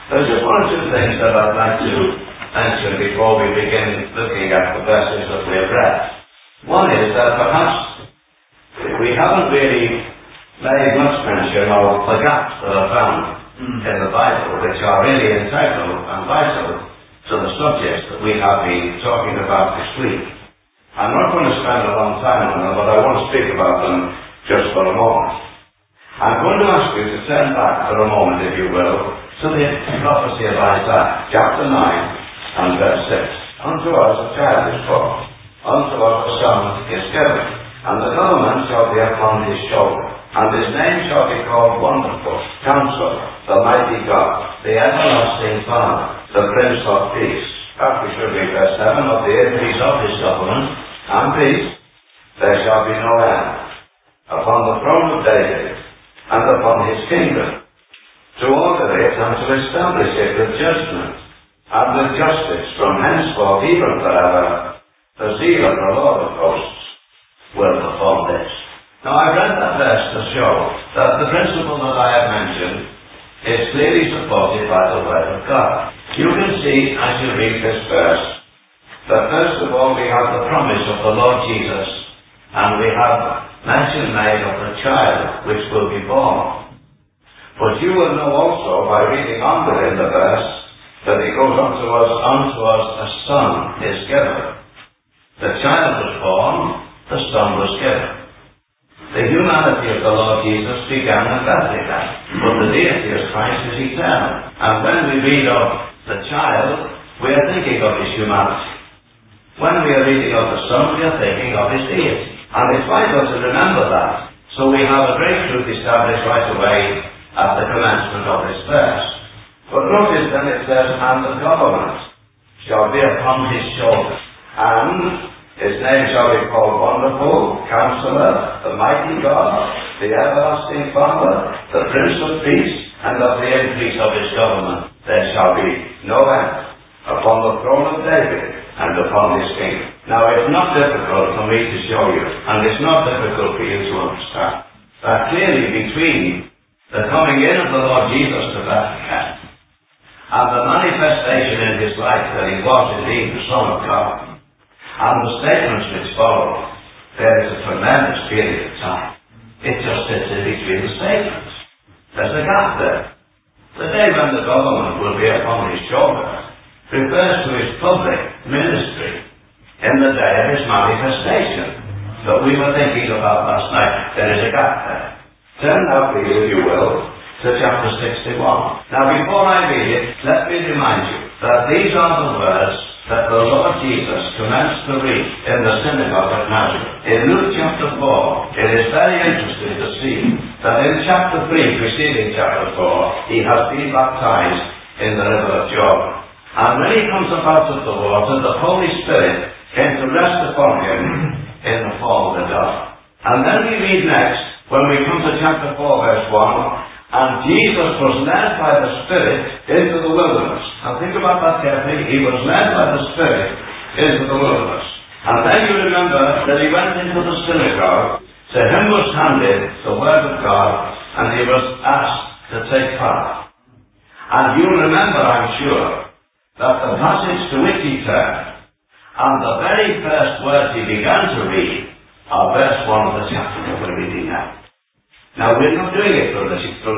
There's just one or two things that I'd like to mention before we begin looking at the verses that we have read. One is that perhaps we haven't really made much mention of the gaps that are found in the Bible, which are really integral and vital to the subjects that we have been talking about this week. I'm not going to spend a long time on them, but I want to speak about them just for a moment. I'm going to ask you to turn back for a moment, if you will, to the prophecy of Isaiah, chapter 9 and verse 6. Unto us a child is born, unto us a son is given, and the government shall be upon his shoulder, and his name shall be called Wonderful, Counselor, the Mighty God, the Everlasting Father, the Prince of Peace. As we should read verse 7, of the increase of his government and peace there shall be no end, upon the throne of David and upon his kingdom, to order it and to establish it with judgment and with justice from henceforth even forever. The zeal of the Lord of hosts will perform this. Now I read that verse to show that the principle that I have mentioned is clearly supported by the Word of God. You can see as you read this verse that first of all we have the promise of the Lord Jesus, and we have mention made of the child which will be born. But you will know also by reading on within the verse that it goes on to us, unto us a son is given. The child was born, the son was given. The humanity of the Lord Jesus began at Bethlehem, but the deity of Christ is eternal. And when we read of the child, we are thinking of his humanity. When we are reading of the son, we are thinking of his deity. And it's vital to remember that. So we have a great truth established right away at the commencement of this verse. But notice then it says, and the government shall be upon his shoulders, and his name shall be called Wonderful, Counselor, the Mighty God, the Everlasting Father, the Prince of Peace, and of the increase of his government there shall be no end, upon the throne of David and upon his kingdom. Now it's not difficult for me to show you, and it's not difficult for you to understand, that clearly between the coming in of the Lord Jesus to Bethlehem and the manifestation in his life that he was indeed the Son of God, and the statements which follow, there is a tremendous period of time. It just sits in between the statements. There's a gap there. The day when the government will be upon his shoulder refers to his public ministry in the day of his manifestation that we were thinking about last night. There is a gap there. Turn now, please, if you will, to chapter 61. Now, before I read it, let me remind you that these are the words that the Lord Jesus commenced to read in the synagogue at Nazareth. In Luke chapter 4, it is very interesting to see that in chapter 3, preceding chapter 4, he has been baptized in the river of Jordan. And when he comes up out of the water, the Holy Spirit came to rest upon him in the form of a dove. And then we read next, when we come to chapter 4, verse 1, and Jesus was led by the Spirit into the wilderness. Now think about that carefully. He was led by the Spirit into the wilderness. And then you remember that he went into the synagogue. To him was handed the Word of God, and he was asked to take part. And you remember, I'm sure, that the passage to which he turned, and the very first words he began to read, are verse 1 of the chapter that we're reading now. Now, we're not doing it from the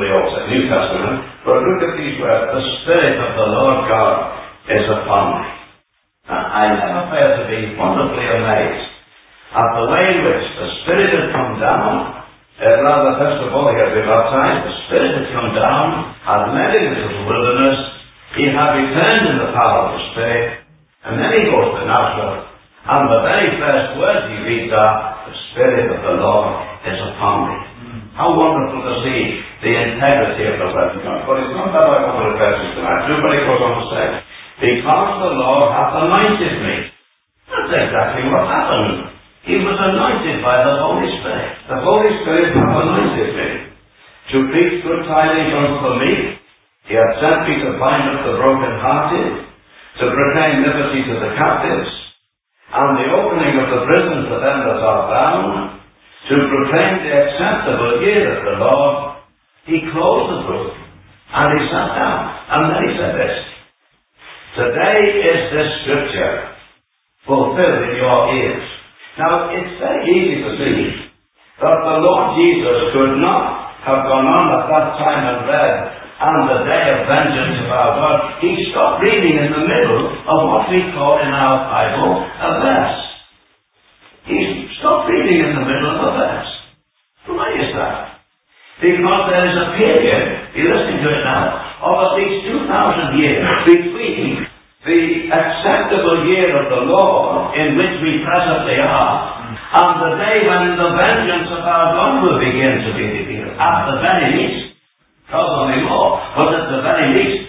New Testament, but look at these words. The Spirit of the Lord God is upon me. Now, I never fail to be wonderfully amazed at the way in which the Spirit had come down. Rather, first of all, he had been baptized. The Spirit had come down, had led him into the wilderness. He had returned in the power of the Spirit. And then he goes to Nazareth. And the very first words he reads are, the Spirit of the Lord is upon me. How wonderful to see the integrity of the Word of God. But it's not that I want to refer to tonight. Look what he goes on to say. Because the Lord hath anointed me. That's exactly what happened. He was anointed by the Holy Spirit. The Holy Spirit hath anointed me to preach good tidings unto the meek. He hath sent me to bind up the brokenhearted, to proclaim liberty to the captives, and the opening of the prison to them that are bound, to proclaim the acceptable year of the Lord. He closed the book, and he sat down. And then he said this, today is this scripture fulfilled in your ears. Now, it's very easy to see that the Lord Jesus could not have gone on at that time and read, and the day of vengeance of our God. He stopped reading in the middle of what we call in our Bible a verse. He stopped reading in the middle of a verse. Why is that? Because there is a period, you're listening to it now, of at least 2,000 years between the acceptable year of the Lord in which we presently are and the day when the vengeance of our God will begin to be revealed. At the very least, probably more, but at the very least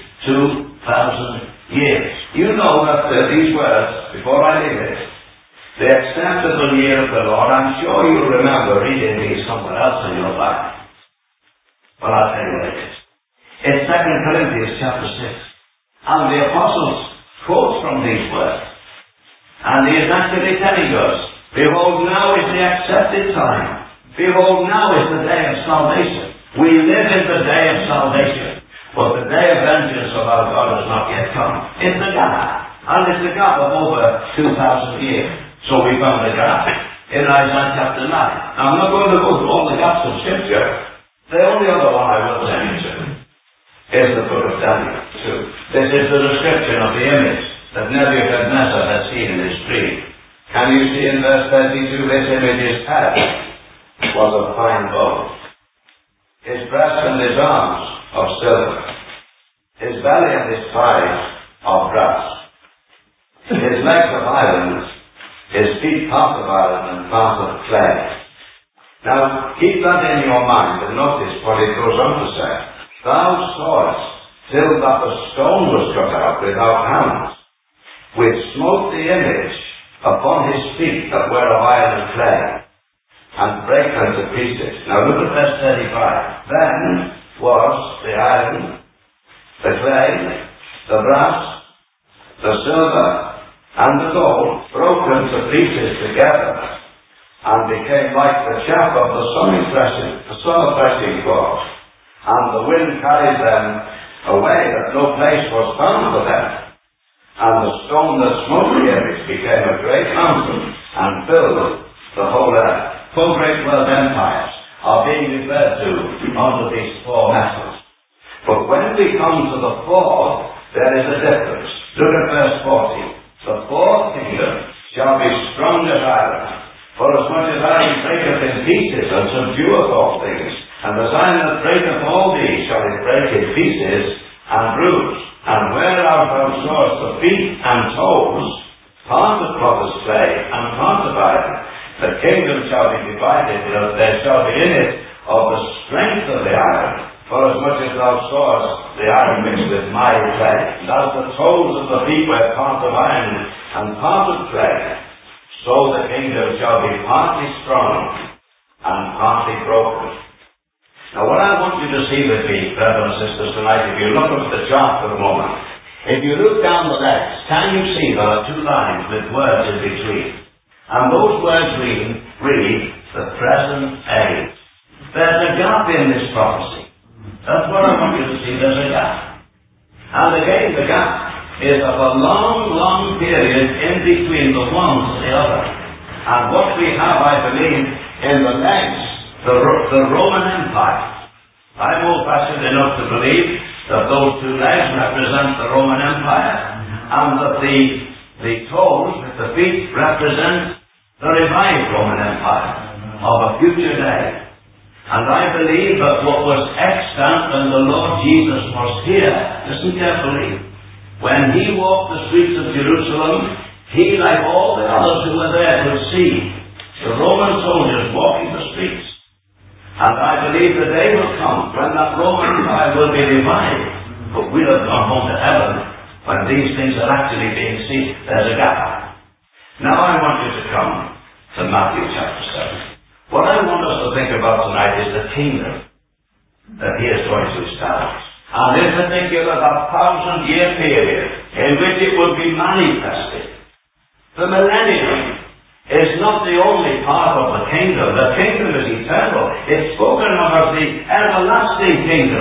2,000 years. You know that these words, before I leave it, the acceptable year of the Lord, I'm sure you remember reading these somewhere else in your Bible. Well, I'll tell you what it is. It's 2 Corinthians chapter 6. And the apostles quote from these words. And he is actually telling us, behold, now is the accepted time. Behold, now is the day of salvation. We live in the day of salvation. But the day of vengeance of our God has not yet come. It's a gap. And it's a gap of over 2,000 years. So we found a gap in Isaiah chapter 9. Now, I'm not going to go through all the gaps of Scripture. The only other one I will send you to is the book of Daniel 2. This is the description of the image that Nebuchadnezzar had seen in his dream. Can you see in verse 32, this image's head was of fine gold, his breast and his arms of silver, his belly and his thighs of brass, his legs of iron, his feet part of iron and part of clay. Now, keep that in your mind and notice what it goes on to say. Thou sawest till that the stone was cut out without hands, which smote the image upon his feet that were of iron and clay, and brake them to pieces. Now look at verse 35. Then was the iron, the clay, the brass, the silver, and the gold broken to pieces together, and became like the chaff of the summer threshing floor. And the wind carried them away, that no place was found for them. And the stone that smote the image became a great mountain, and filled the whole earth. 4 great world empires are being referred to under these 4 metals. But when we come to the 4th, there is a difference. Look at verse 40. The 4th kingdom shall be strong as iron, for as much as iron breaketh in pieces and subdueth all things, and as iron that breaketh all these shall it break in pieces and bruise. And whereout thou sawest the feet and toes, part of potter's clay and part of iron, the kingdom shall be divided, and there shall be in it of the strength of the iron, for as much as thou sawest the iron mixed with miry clay, and as the toes of the feet were part of iron and part of clay, so the kingdom shall be partly strong and partly broken. Now what I want you to see with me, brothers and sisters, tonight, if you look at the chart for a moment, if you look down the legs, can you see there are 2 lines with words in between? And those words read the present age. There's a gap in this prophecy. That's what I want you to see, there's a gap. And again, the gap is of a long, long period in between the one to the other. And what we have, I believe, in the legs, the Roman Empire. I'm old-fashioned enough to believe that those 2 legs represent the Roman Empire, and that the toes with the feet represent the revived Roman Empire of a future day. And I believe that what was extant when the Lord Jesus was here, listen carefully, when he walked the streets of Jerusalem, he, like all the others who were there, could see the Roman soldiers walking the streets. And I believe the day will come when that Roman Empire will be revived. But we'll have gone home to heaven when these things are actually being seen. There's a gap. Now I want you to come to Matthew chapter 7. What I want us to think about tonight is the kingdom that he is going to establish. And in particular, that 1,000-year period in which it will be manifested. The millennium is not the only part of the kingdom. The kingdom is eternal. It's spoken of as the everlasting kingdom.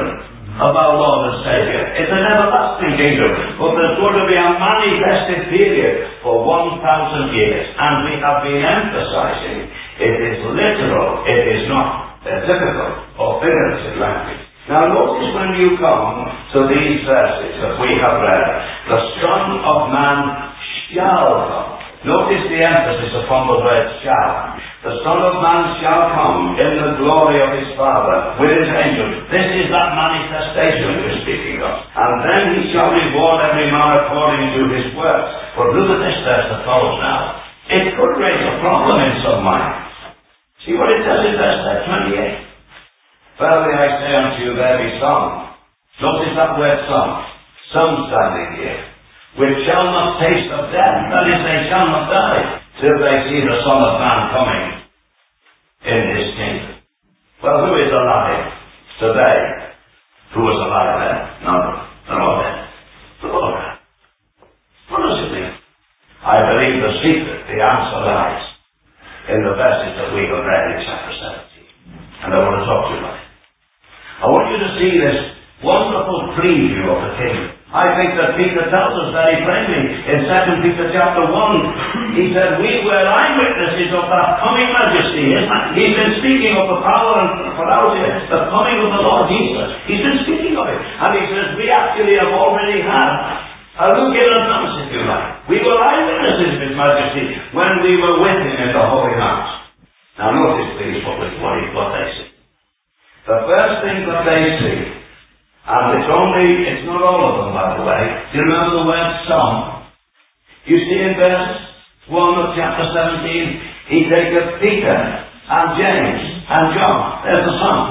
of our Lord and Saviour. It's an everlasting kingdom, but there's going to be a manifested period for 1,000 years, and we have been emphasizing it is literal, it is not typical or figurative language. Now notice when you come to these verses that we have read, the Son of Man shall come. Notice the emphasis upon the word shall. The Son of Man shall come in the glory of his Father with his angels. This is that manifestation we're speaking of. And then he shall reward every man according to his works. But look at this verse that follows now. It could raise a problem in some minds. See what it says in verse 28. Verily I say unto you, there be some. Notice that word some standing here, which shall not taste of death, that is, they shall not die, till they see the Son of Man coming in his kingdom. Well, who is alive today? Who was alive then? None. They're all dead. They're all dead. What does it mean? I believe the secret, the answer lies in the verses that we have read in chapter 17. And I want to talk to you about it. I want you to see this wonderful preview of the kingdom. I think that Peter tells us very plainly in 2 Peter chapter 1. He said, we were eyewitnesses of that coming majesty. He's been speaking of the power and authority, the coming of the Lord Jesus. He's been speaking of it. And he says, we actually have already had a look in advance, if you like. We were eyewitnesses of his majesty when we were with him in the holy house. Now notice please what they see. The first thing that they see, and it's not all of them, by the way. Do you remember the word some? You see in verse 1 of chapter 17, he taketh Peter and James and John. There's the son.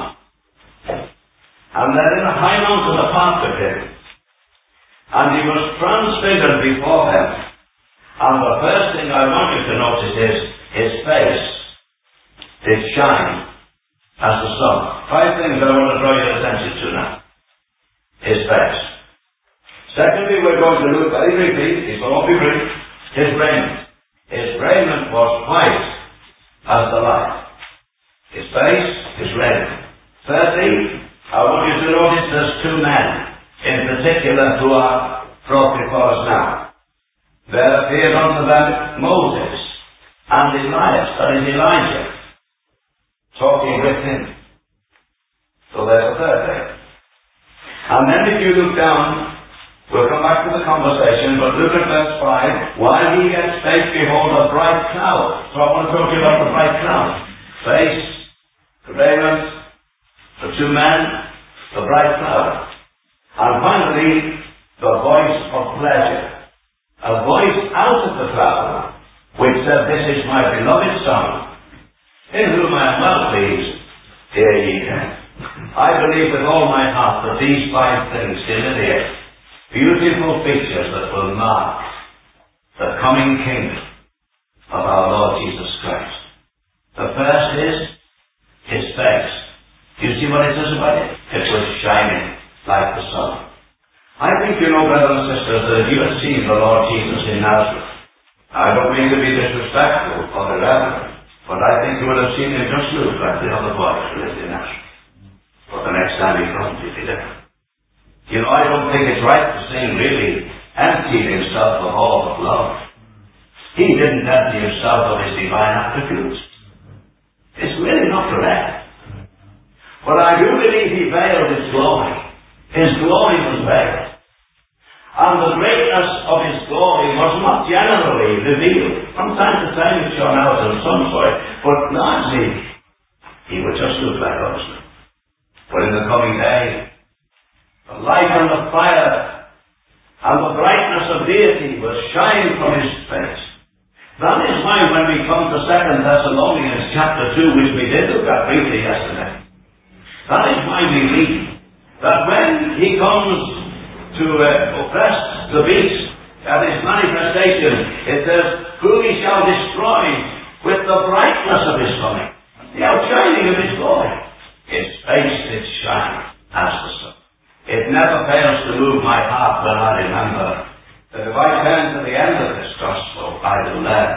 And they're in a high mountain apart with him. And he was transfigured before them. And the first thing I want you to notice is his face did shine as the sun. 5 things I want to draw your attention to now. His face. Secondly, we're going to look very briefly, it will all be brief, his raiment. His raiment was white as the light. His face, his raiment. Thirdly, I want you to notice there's 2 men in particular who are brought before us now. There appeared unto them Moses and Elias, that is Elijah, talking with him. So there's a third thing. And then if you look down, we'll come back to the conversation, but look at verse 5. While he yet spake, behold, a bright cloud. So I want to talk to you about the bright cloud. Face, the raiment, the 2 men, the bright cloud. And finally, the voice of pleasure. A voice out of the cloud, which said, this is my beloved Son, in whom I am well pleased. Hear ye him. I believe with all my heart that these 5 things delineate beautiful features that will mark the coming kingdom of our Lord Jesus Christ. The first is his face. Do you see what it says about it? It was shining like the sun. I think you know, brothers and sisters, that if you had seen the Lord Jesus in Nazareth, I don't mean to be disrespectful or irreverent, but I think you would have seen him just look like the other boys who lived in Nazareth. But the next time he comes, he'll be different. You know, I don't think it's right to sing really emptied himself of all of love. He didn't empty himself of his divine attributes. It's really not correct. But I do believe he veiled his glory. His glory was veiled. And the greatness of his glory was not generally revealed. From time to time it shone out in some sort, but largely he would just look like us. But in the coming day, the light and the fire and the brightness of deity will shine from his face. That is why when we come to 2 Thessalonians chapter 2, which we did look at briefly yesterday, that is why we read that when he comes to oppress the beast at his manifestation, it says, whom he shall destroy with the brightness of his coming, the outshining of his glory. His face did shine as the sun. It never fails to move my heart when I remember that if I turn to the end of this gospel, I will learn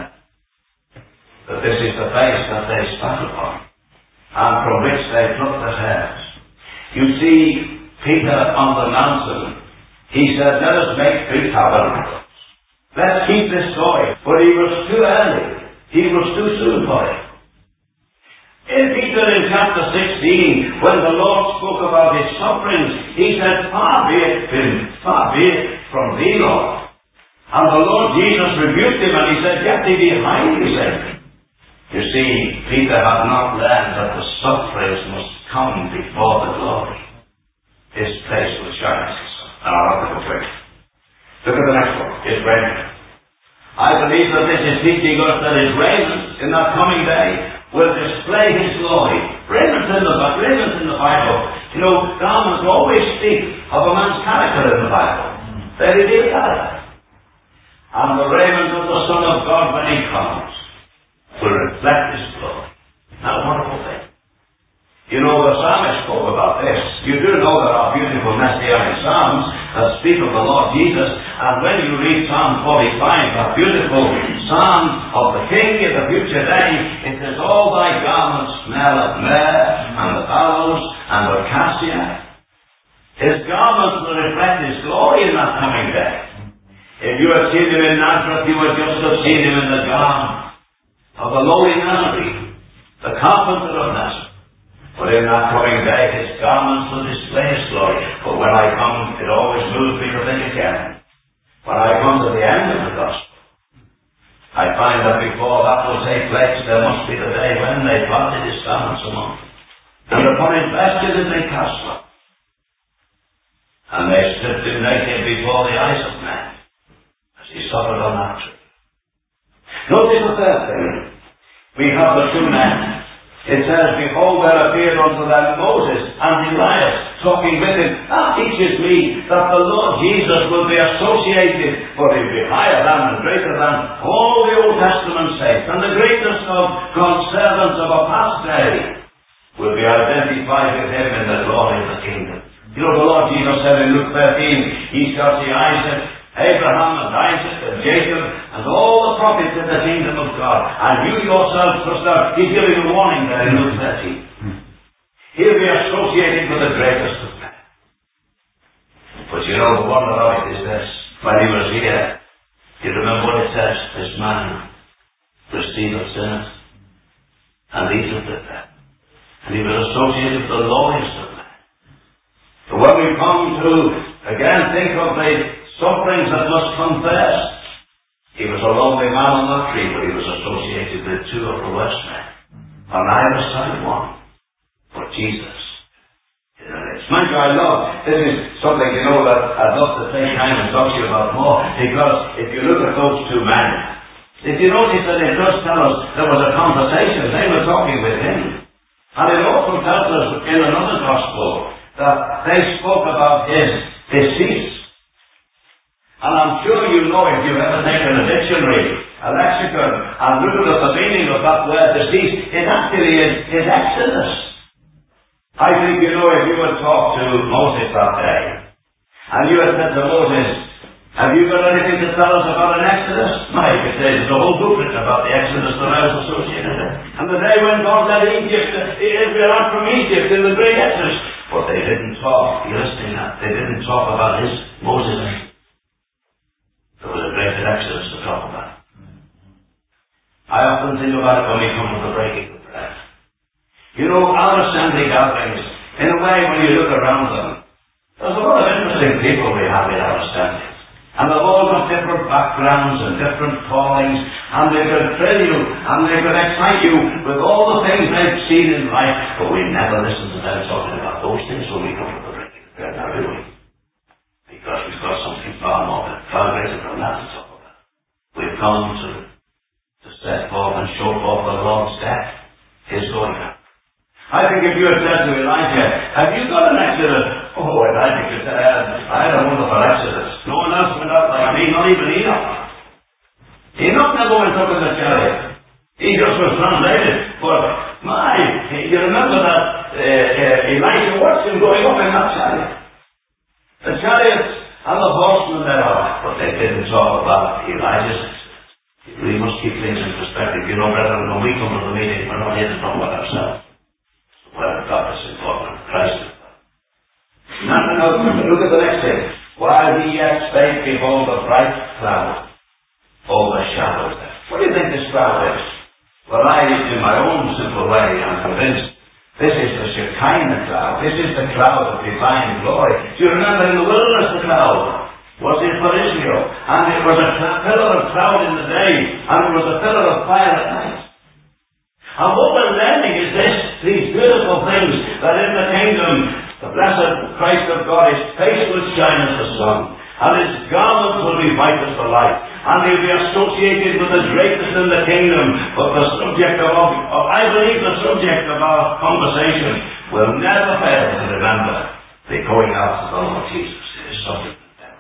that this is the face that they spat upon, and from which they plucked their hairs. You see, Peter on the mountain, he said, let us make 3 tabernacles. Let's keep this going. But he was too early. He was too soon for it. In Peter in chapter 16, when the Lord spoke about his sufferings, he said, far be it from thee, Lord. And the Lord Jesus rebuked him and he said, get thee behind me, Satan. You see, Peter had not learned that the sufferings must come before the glory. His face was shining. And I'll have to go quick. Look at the next one. His raiment. I believe that this is teaching us that his raiment in that coming day will display his glory. Raiment in the Bible. You know, garments always speak of a man's character in the Bible. They reveal character. And the raiment of the Son of God when he comes will reflect his glory. Now, a wonderful thing. You know, the psalmist spoke about this. You do know there are beautiful messianic psalms that speak of the Lord Jesus. And when you read Psalm 45, that beautiful psalm of the King in the future day, it says, all thy garments smell of myrrh and of aloes and of cassia. His garments will reflect his glory in that coming day. If you had seen him in Nazareth, you would just have seen him in the garb of the lowly Nazarene, the carpenter of Nazareth. But in that coming day, his garments will display his glory. But when I come, it always moves me to think again. When I come to the end of the gospel, I find that before that will take place, there must be the day when they parted his garments among them. And upon his vesture did they cast them. And they stripped him naked before the eyes of men, as he suffered on that tree. Notice the third thing. We have the 2 men. It says, behold, there appeared unto them Moses and Elias, talking with him. That teaches me that the Lord Jesus will be associated, for he will be higher than and greater than all the Old Testament saints, and the greatest of God's servants of a past day will be identified with him in the glory of the kingdom. You know, the Lord Jesus said in Luke 13, he shall see Isaac, Abraham and Isaac and Jacob and all the prophets in the kingdom of God. And you yourself must have. He's giving a warning there in Luke 13. He'll be associated with the greatest of men. But you know, the wonder of it is this. When he was here, you remember what it says? This man received sinners and eateth with them. And he was associated with the lowliest of men. But when we come to, again, think of the sufferings that must come first. He was a lonely man on that tree, but he was associated with 2 of the worst men. On either side one. But Jesus. Mind you, I love, this is something, you know, that I'd love to take time and talk to you about more, because if you look at those 2 men, if you notice that it does tell us there was a conversation, they were talking with him. And it also tells us in another gospel that they spoke about his decease. And I'm sure you know, if you've ever taken a dictionary, a lexicon, and looked at the meaning of that word decease, it actually is his exodus. I think, you know, if you had talked to Moses that day, and you had said to Moses, have you got anything to tell us about an exodus? No, you could say there's a whole book written about the exodus that I was associated with. And the day when God led Israel out from Egypt in the great exodus. But they didn't talk, you're listening now, they didn't talk about his Moses. There was a great exodus to talk about. I often think about it when we come to the breaking of bread. You know, our assembly gatherings, in a way, when you look around them, there's a lot of interesting people we have in our assemblies. And they've all got different backgrounds and different callings, and they could thrill you, and they could excite you with all the things they've seen in life, but we never listen to them talking about those things when we come to the breaking of bread, now do we? Because we've got something far greater than that to talk about. We've come to set forth and show forth the Lord's death, his going out. I think if you had said to Elijah, have you got an exodus? Oh, Elijah could say, I had a wonderful exodus. No one else went out like me, not even Enoch. Enoch never went up in the chariot. He just was translated. But you remember that Elijah watched him going up in Now, look at the next thing. While he yet spake, behold, a bright cloud overshadowed them. What do you think this cloud is? Well, I, in my own simple way, am convinced this is the Shekinah cloud. This is the cloud of divine glory. Do you remember in the wilderness the cloud was it for Israel? And it was a pillar of cloud in the day, and it was a pillar of fire at night. And what we're learning is this, these beautiful things, that in the kingdom, the blessed Christ of God, his face will shine as the sun, and his garments will be white as the light, and he'll be associated with the greatest in the kingdom. But the subject of I believe the subject of our conversation will never fail to remember the going out of the Lord Jesus. It is something.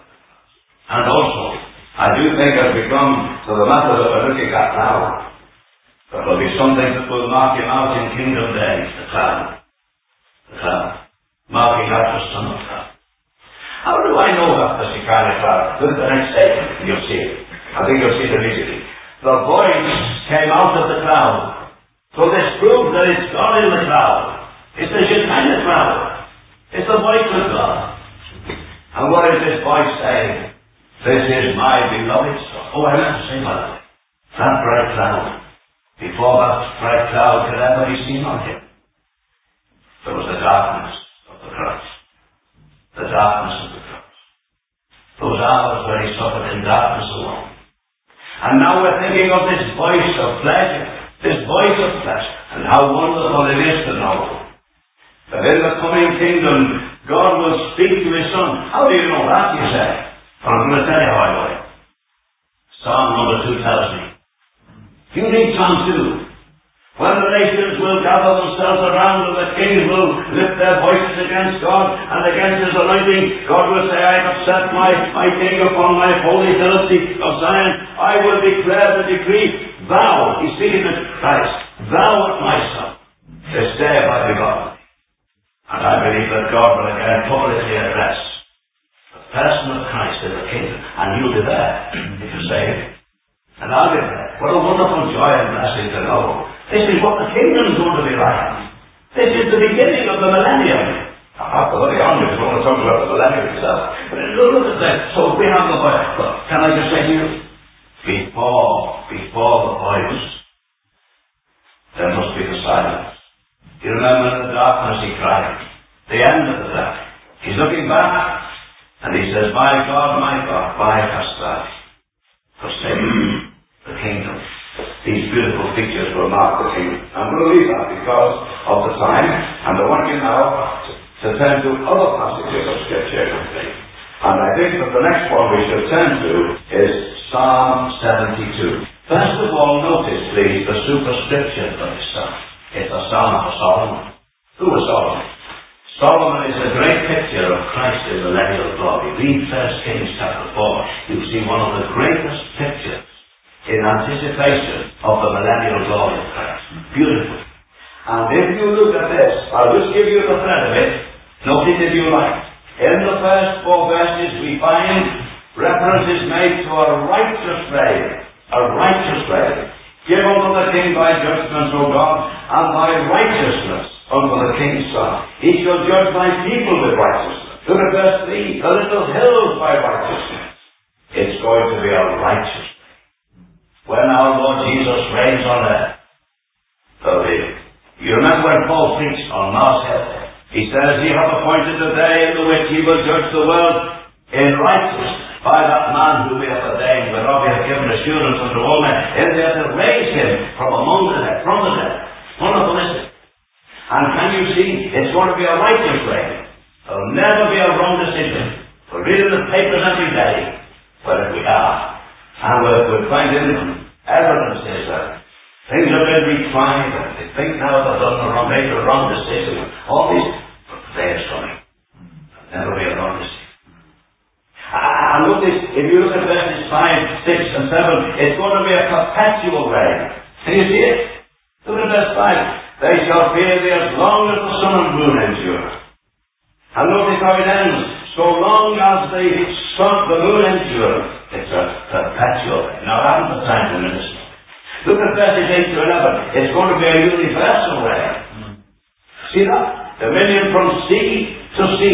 And also, I do think as we come to the matter that we're looking at now, there will be something that will mark him out in kingdom days, the cloud. The cloud. Marking out the Son of God. How do I know that the Shekinah cloud? Look at the next statement and you'll see it. I think you'll see it immediately. The voice came out of the cloud. So this proves that it's God in the cloud. It's the Shekinah cloud. It's the voice of God. And what is this voice saying? This is my beloved Son. Oh, I meant to say by the way, that bright cloud. Before that bright cloud could ever be seen on him, there was the darkness of the cross. The darkness of the cross. Those hours where he suffered in darkness alone. And now we're thinking of this voice of pleasure. This voice of pleasure. And how wonderful it is to know that in the coming kingdom, God will speak to his Son. How do you know that, you say? Well, I'm going to tell you how I know it. Psalm number 2 tells me. You read Psalm 2. When the nations will gather themselves around and the kings will lift their voices against God and against his anointing, God will say, I have set my king upon my holy hill of Zion. I will declare the decree. Thou, he's speaking to Christ, thou art my Son. This day have I begotten thee. And I believe that God will again publicly address the person of Christ in the kingdom. And you'll be there if you say it. And I'll be there. What a wonderful joy and blessing to know. This is what the kingdom is going to be like. This is the beginning of the millennium. After the on, because we're going to talk about the millennium itself. But look at that. So we have the voice. Can I just say to you? Before the voice, there must be the silence. You remember in the darkness he cried. The end of the dark. He's looking back. And he says, my God, why hast thou forsaken the kingdom? These beautiful pictures will mark the kingdom. I'm going to leave that because of the time, and I want you now to turn to other passages of Scripture. And I think that the next one we should turn to is Psalm 72. First of all, notice please the superscription of this psalm. It's a psalm for Solomon. Who was Solomon? Solomon is a great picture of Christ in millennial glory. Read 1 Kings chapter 4. You see one of the greatest pictures in anticipation of the millennial glory of Christ. Beautiful. And if you look at this, I'll just give you the thread of it. Note it if you like. In the first 4 verses we find references made to a righteous reign. A righteous reign. Give unto the king thy judgments, O God, and thy righteousness unto the king's son. He shall judge thy people with righteousness. Look at verse 3. The little hills by righteousness. It's going to be a righteous. When our Lord Jesus reigns on earth, you remember when Paul preached on Mars Hill, he says, he hath appointed the day in the which he will judge the world in righteousness by that man whom we have ordained, whereof we have given assurance unto all men, and they have to raise him from among the dead, from the dead. Wonderful, isn't it? And can you see, it's going to be a righteous reign. There'll never be a wrong decision. We're reading the papers every day, wherever we are. And we'll find evidences that things have been retried, and they think now they've made the wrong decision. All these, but the day is coming. There'll never be a wrong decision. And look this, if you look at verses 5, 6, and 7, it's going to be a perpetual reign. Can you see it? Look at verse 5. They shall fear thee as long as the sun and moon endure. And notice how it ends. So long as the moon endure. It's a perpetual reign. Now, I haven't the time to minister. Look at verses 8 to 11. It's going to be a universal reign. See that? Dominion from sea to sea.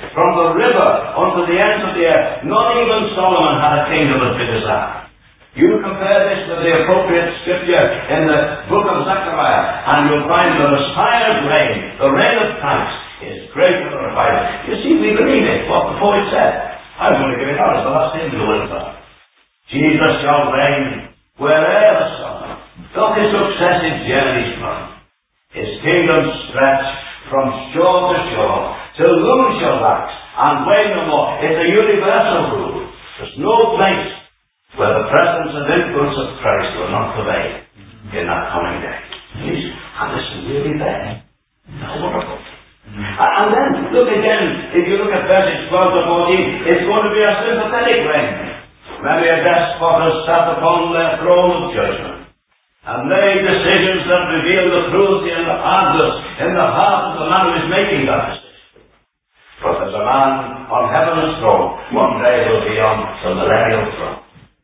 From the river unto the ends of the earth. Not even Solomon had a kingdom as big as that. You compare this with the appropriate scripture in the book of Zechariah, and you'll find the Messiah's reign, the reign of Christ, is greater than the Bible. You see, we believe it, what the poet said. I'm going to give it out as the last thing to the will of God. Jesus shall reign wherever the sun doth his successive journeys run. His kingdom stretch from shore to shore, till moon shall wax, and wane no more. It's a universal rule. There's no place where the presence and influence of Christ will not prevail in that coming day. And this is really there. How wonderful. And then, look again, if you look at verses 12 to 14, it's going to be a sympathetic reign. Many a despot has sat upon their throne of judgment, and made decisions that reveal the cruelty and the hardness in the heart of the man who is making that decision. But there's a man on heaven's throne, one day will be on the millennial throne.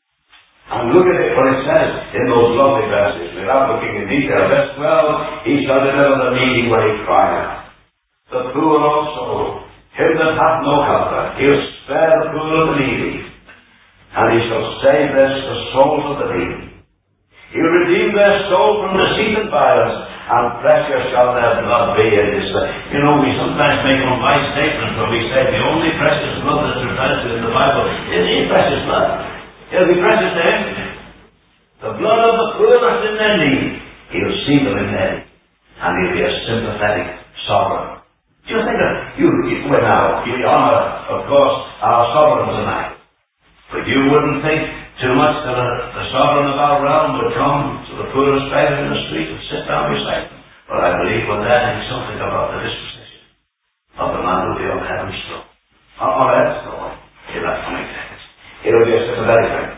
And look at it, what it says in those lovely verses, without looking in detail. Verse 12, he shall deliver the needy where he crieth, the poor also, him that hath no helper. He'll spare the poor and the needy, and he shall save the souls of the needy. He'll redeem their soul from deceit and violence, and precious shall their blood be in his sight. You know, we sometimes make unwise statements when we say the only precious blood that's referred to in the Bible is his precious blood. It'll be precious to him. The blood of the poor that's in their need, he'll see them in their need, and he'll be a sympathetic sovereign. Do you think that you honour, of course, our sovereign tonight, but you wouldn't think too much that the sovereign of our realm would come to the poorest beggar in the street and sit down beside them. But I believe we're learning something about the disposition of the man who will be on heaven's throne, on earth's throne, in that coming day. It'll be a sympathetic thing.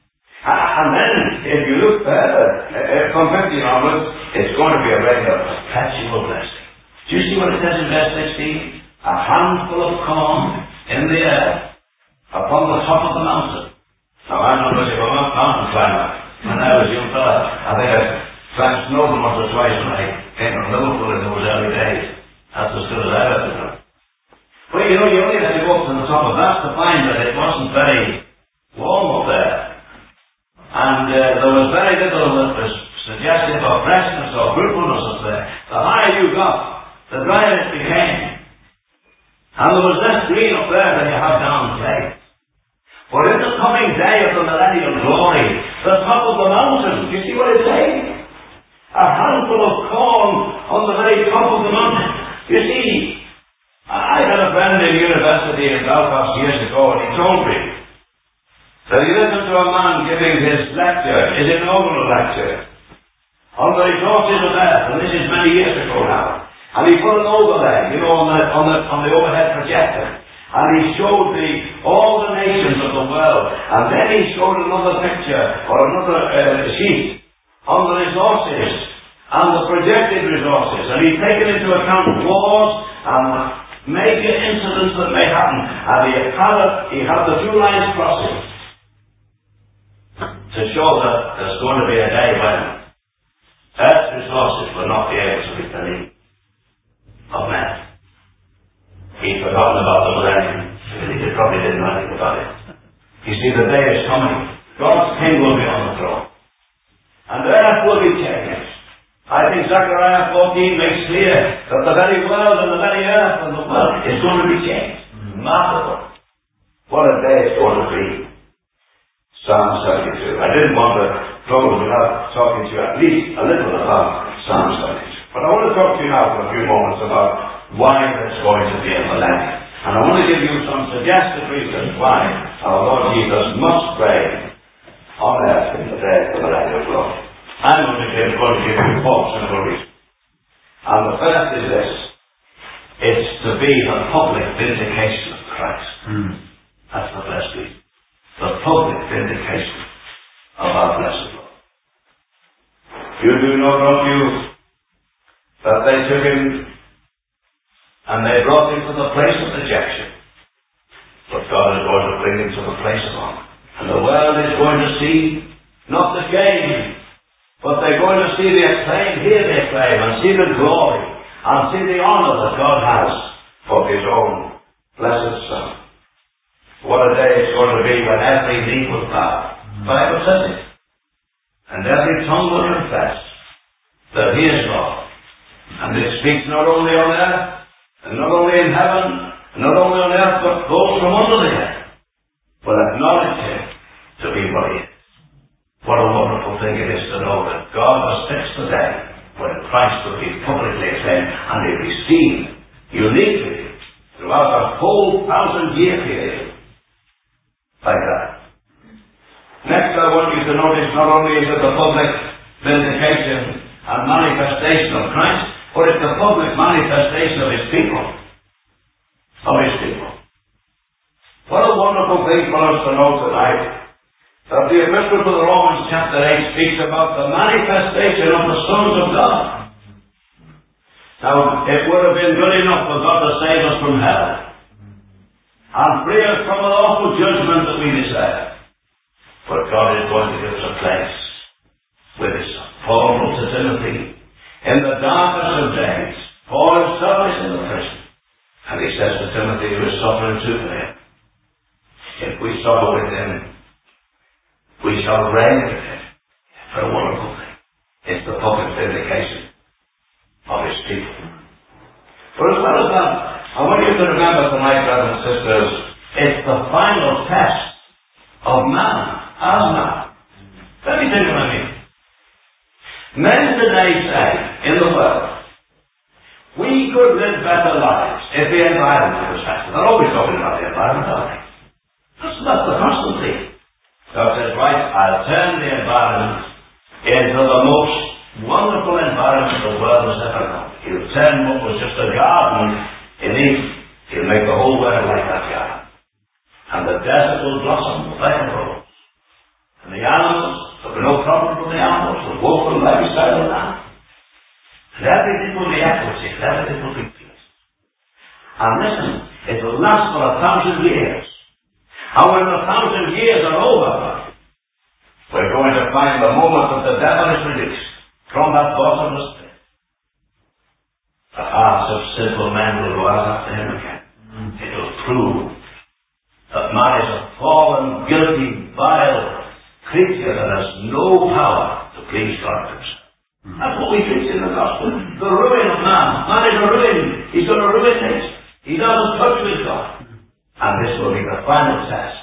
And then, if you look further, from 15 onwards, it's going to be a reign of perpetual blessing. Do you see what it says in verse 16? A handful of corn in the air upon the top of the mountain. Now, I'm not much of a mountain climber. When I was a young fella, I think I climbed Snowdon once or twice when I came from Liverpool in those early days. That's as good as I've ever done. But you know, you only had to go up to the top of that to find that it wasn't very warm up there. And there was very little that was suggestive of freshness or fruitfulness up there. The higher you got, the drier it became. And there was less green up there than you have down here. But in the coming day of the millennial glory, the top of the mountain, do you see what it's saying? A handful of corn on the very top of the mountain. You see, I had a friend in university in Belfast years ago, and he told me that he listened to a man giving his lecture, his inaugural lecture, on the resources of earth, and this is many years ago now. And he put an overlay, on the overhead projector, and he showed all the nations of the world, and then he showed another picture, or another sheet, on the resources, and the projected resources, and he'd taken into account wars, and major incidents that may happen, and he had the two lines crossing, to show that there's going to be a day when earth's resources will not be able to meet the need of men. He'd forgotten about the millennium. He probably didn't know anything about it. You see, the day is coming. God's king will be on the throne. And the earth will be changed. I think Zechariah 14 makes clear that the very world and the very earth and the world is going to be changed. Remarkable. What a day it's going to be. Psalm 72. I didn't want to close without talking to you at least a little about Psalm 72. But I want to talk to you now for a few moments about why there's going to be a millennium. And I want to give you some suggested reasons why our Lord Jesus must reign on earth in the day of the millennial glory. I'm going to give you 4 simple reasons. And the first is this. It's to be the public vindication of Christ. That's the first reason. The public vindication of our blessed Lord. You do know, don't you, that they took him and they brought him to the place of rejection. But God is going to bring him to the place of honor. And the world is going to see not the shame, but they're going to see the acclaim, hear the acclaim, and see the glory, and see the honor that God has for his own blessed Son. What a day it's going to be when every knee will bow. The Bible says it. And every tongue will confess that He is Lord. And it speaks not only on earth, and not only in heaven, and not only on earth, but those from under the earth will acknowledge Him to be what He is. What a wonderful thing it is to know that God has fixed the day when Christ will be publicly acclaimed and He'll be seen uniquely throughout a whole 1,000-year period like that. Next, I want you to notice not only is it the public vindication and manifestation of Christ, but it's the public manifestation of His people. Of His people. What a wonderful thing for us to know tonight, that the Epistle to the Romans chapter 8 speaks about the manifestation of the sons of God. Now, it would have been good enough for God to save us from hell and free us from the awful judgment that we deserve. But God is going to give us a place with His Son. Paul wrote to Timothy, in the darkest of days, Paul himself is in the prison. And he says to Timothy, who is suffering too for him, if we suffer with him, we shall reign with him. What a wonderful thing. It's the public vindication of His people. But as well as that, I want you to remember tonight, brothers and sisters, it's the final test of man as man. Let me tell you what I mean. Men today say, in the world, we could live better lives if the environment was better. They're always talking about the environment, aren't they? That's the constant thing. God says, right, I'll turn the environment into the most wonderful environment the world has ever known. He'll turn what was just a garden in Eden. He'll make the whole world like that garden. And the desert will blossom like a rose. And the animals, there'll be no problem with the animals. The wolf will lie beside the lamb. And everything will be equity. Everything will be peace. And listen, it will last for 1,000 years. And when the 1,000 years are over, we're going to find the moment that the devil is released from that bottomless pit. The hearts of sinful men will go out after him again. It will prove that man is a fallen, guilty, vile creature that has no power to please God himself. That's what we preach in the gospel. The ruin of man. Man is a ruin. He's going to ruin things. He doesn't touch with God. And this will be the final test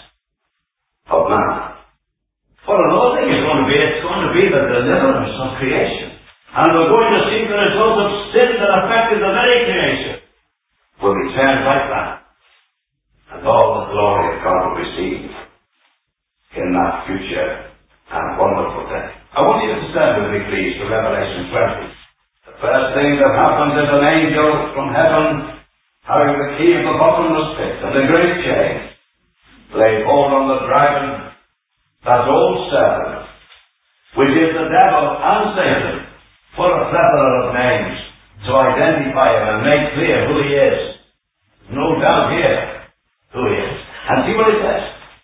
of man. What another thing is going to be the deliverance of creation. And we're going to see the result of sin that affected the very creation will be turned right back. And all the glory of God will be seen in that future and wonderful day. I want you to stand with me, please, to Revelation 20. The first thing that happens is an angel from heaven having the key of the bottomless pit and the great chain laid hold on the dragon, that old serpent, which is the devil and Satan, for a plethora of names to identify him and make clear who he is. No doubt here who he is. And see what it says.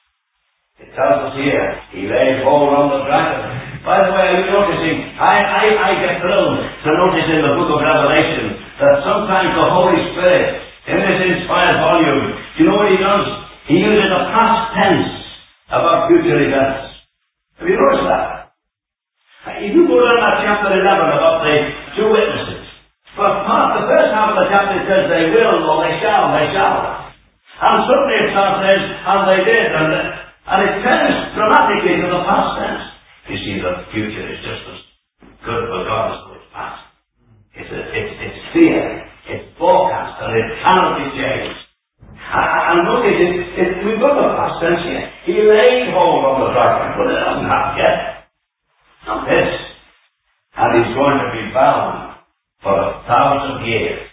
It tells us here, he laid hold on the dragon. By the way, are you noticing? I get thrilled to notice in the book of Revelation that sometimes the Holy Spirit, in this inspired volume, you know what he does? He uses a past tense about future events. Have you noticed that? If you go down to chapter 11 about the two witnesses, the first half of the chapter says they will or they shall. And suddenly it says, and they did, and it turns dramatically to the past tense. You see, the future is just as good for God as though it's past. It's clear, it's forecast, and it cannot be changed. And notice, we've got the past tense here. He laid hold on the dragon, but it doesn't happen yet. Not this. And he's going to be bound for 1,000 years.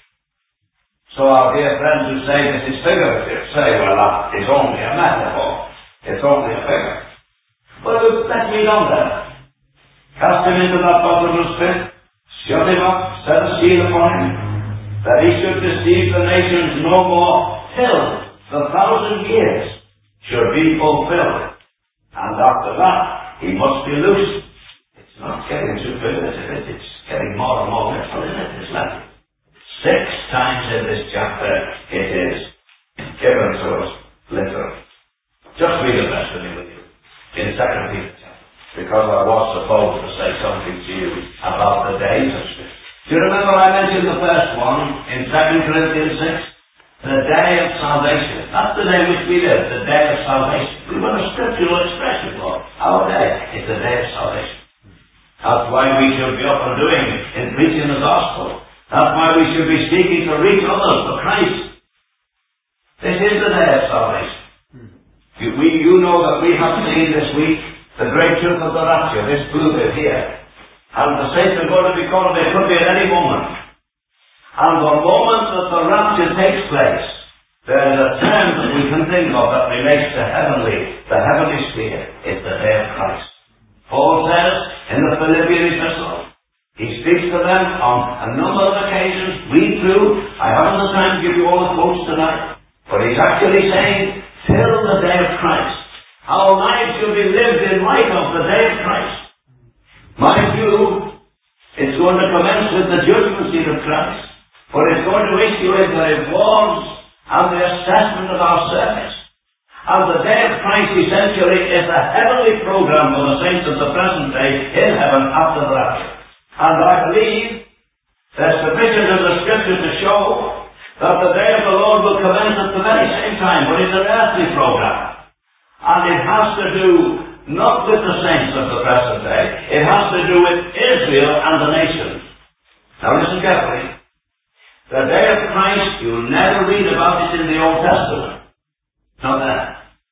So our dear friends who say this is figurative say, well, that is only a metaphor. It's only a figure. Well, let's read on then. Cast him into that bottomless pit, shut him up, set a seal upon him, that he should deceive the nations no more, till the 1,000 years should be fulfilled. And after that, he must be loosed. It's not getting too figurative, it's getting more and more literal, isn't it? It's like 6 times in this chapter it is given to us literally. Just read a verse with me, will you? In 2 Peter chapter. Because I was supposed to say something to you about the days of Spirit. Do you remember I mentioned the first one in 2 Corinthians 6? The day of salvation. That's the day in which we live, the day of salvation. We've got a scriptural expression for our day. It's the day of salvation. That's why we should be up and doing in preaching the gospel. That's why we should be seeking to reach others for Christ. This is the day of salvation. You know that we have seen this week the great truth of the rapture, this blue bit here. And the saints are going to be called, it could be at any moment. And the moment that the rapture takes place, there is a term that we can think of that relates to the heavenly sphere. It's the day of Christ. Paul says in the Philippian epistle, he speaks to them on a number of occasions. Read through. I haven't the time to give you all the quotes tonight. But he's actually saying, till the day of Christ. Our lives should be lived in light of the day of Christ. Mind you, it's going to commence with the judgment seat of Christ. But it's going to issue in the rewards and the assessment of our service. And the day of Christ essentially is a heavenly program for the saints of the present day in heaven after the rapture. And I believe there's sufficient in the Scripture to show that the day of the Lord will commence at the very same time, but it's an earthly program. And it has to do not with the saints of the present day, it has to do with Israel and the nations. Now listen carefully. The day of Christ, you'll never read about it in the Old Testament. Not there.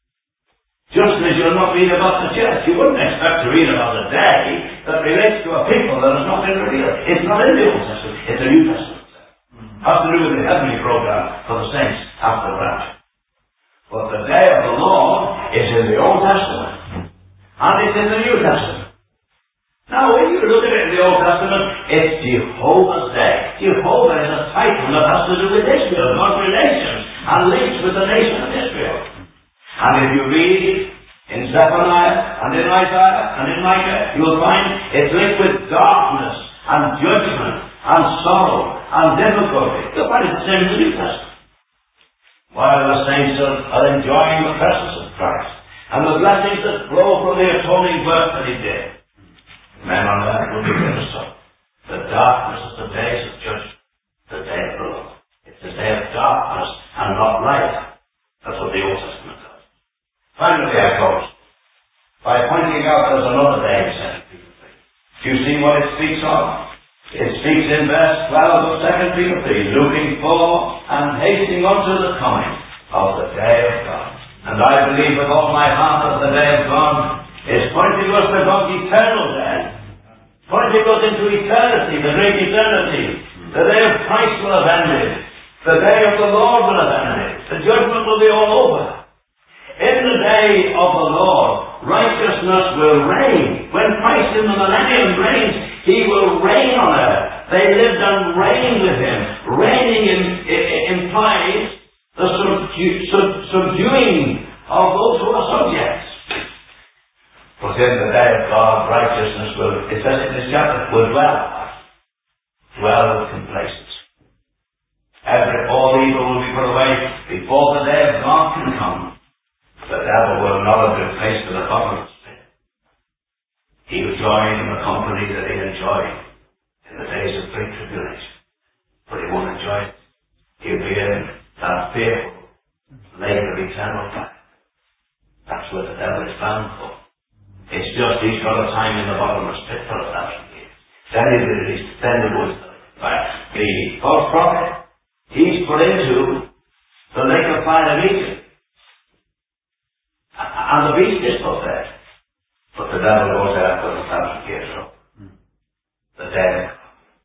Just as you'll not read about the church. You wouldn't expect to read about a day that relates to a people that has not been revealed. It's not in the Old Testament, it's the New Testament. It has to do with the heavenly program for the saints after the rapture. But the day of the Lord is in the Old Testament. And it's in the New Testament. Now, when you look at it in the Old Testament, it's Jehovah's Day. Jehovah is a title that has to do with Israel, God's relations, and links with the nation of Israel. And if you read in Zephaniah, and in Isaiah, and in Micah, you will find it's linked with darkness, and judgment, and sorrow, and difficulty. You'll find it the same in the New Testament. While the saints are enjoying the presence of Christ, and the blessings that flow from the atoning work that He did, men on earth will begin to suffer. The darkness of the days of judgment, the day of the Lord. It's the day of darkness and not light. That's what the Old Testament does. Finally, I close by pointing out there's another day in 2 Peter 3. Do you see what it speaks of? It speaks in verse 12 of 2 Peter 3, looking for and hastening unto the coming of the day of God. And I believe with all my heart that the day of God is pointing us to God's eternal day. Pointing us into eternity, the great eternity. The day of Christ will have ended. The day of the Lord will have ended. The judgment will be all over. In the day of the Lord, righteousness will reign. When Christ in the millennium reigns, He will reign on earth. They lived and reigned with Him. Reigning implies the subduing of those who are subjects. But in the day of God, righteousness will, it says in this chapter, will dwell with complacency. All evil will be put away before the day of God can come. The devil will not have been placed to the bottom of the pit. He will join in the company that he enjoyed in the days of great tribulation. But he won't enjoy it. He'll be in that fearful lake of eternal fire. That's what the devil is bound for. It's just he's got a time in the bottomless pit for 1,000 years. Then he released, then he was the false prophet. He's put into the lake of fire of Egypt. And the beast is put there. But the devil goes after